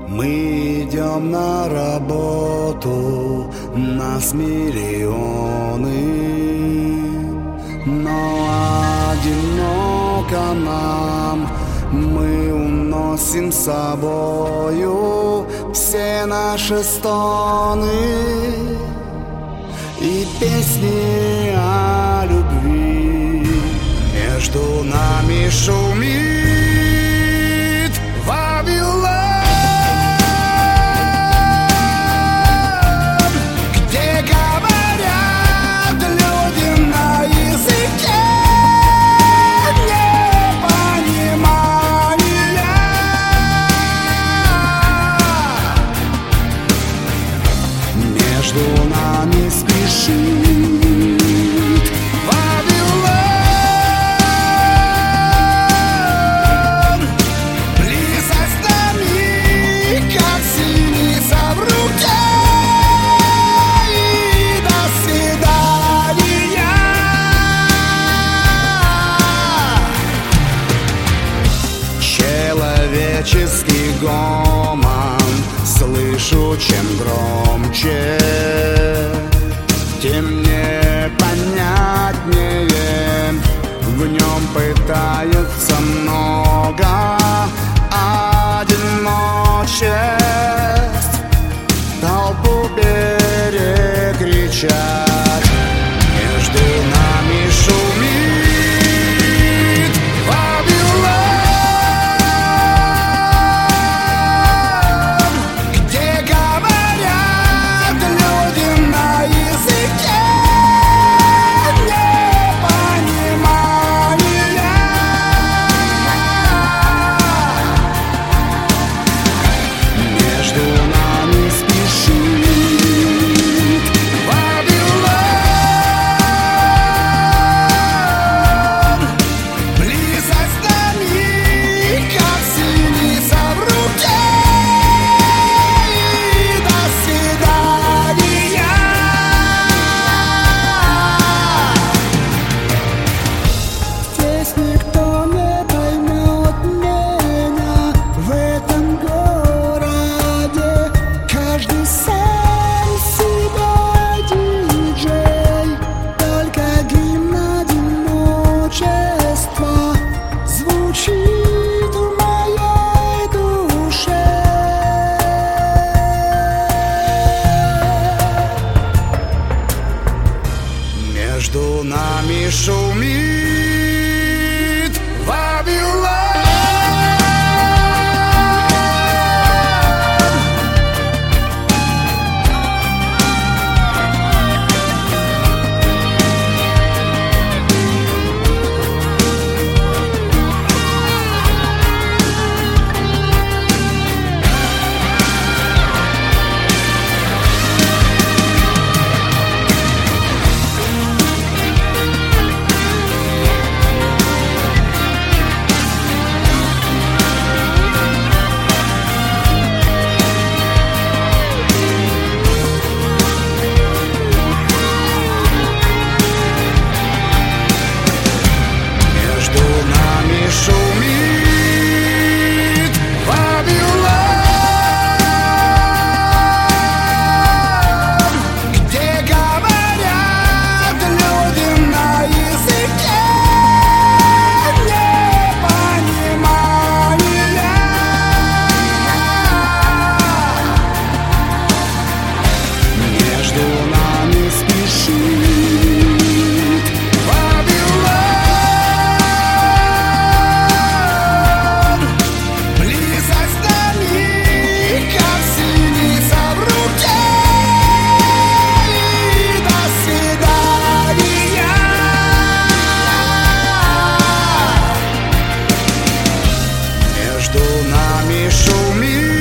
Мы идем на работу, нас миллионы, но одиноко нам. Мы уносим с собою все наши стоны и песни о любви. Между нами шумит Вавилон, где говорят люди на языке непонимания. Между нами спешит Вавилон, близость нами, как синица в руке. И до свидания. Человеческий гомон слышу, чем громче, тем непонятнее. В нем пытается много одиночеств толпу перекричать. Между нами шумит Вавилон, где говорят люди на языке непонимания. Между нами спешит Вавилон, близость нами, как синица в руке. И до свидания. Здесь никто не поймет меня в этом городе. Каждый сам себе диджей, только гимн одиночества звучит в моей душе. Между нами шумит Вавилон. Между нами шумит Вавилон, где говорят люди на языке непонимания. Между нами спешит Вавилон, близость нами, как синица в руке. И до свидания. Между нами шумит